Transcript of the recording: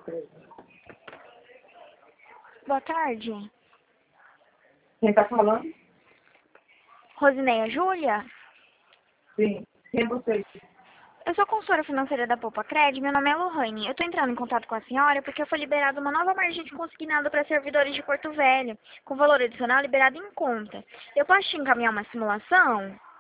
Boa tarde. Quem tá falando? Rosineia Júlia? Sim. Quem é você? Eu sou consultora financeira da Poupa Cred, meu nome é Lohane. Eu estou entrando em contato com a senhora porque foi liberada uma nova margem de consignado para servidores de Porto Velho, com valor adicional liberado em conta. Eu posso te encaminhar uma simulação?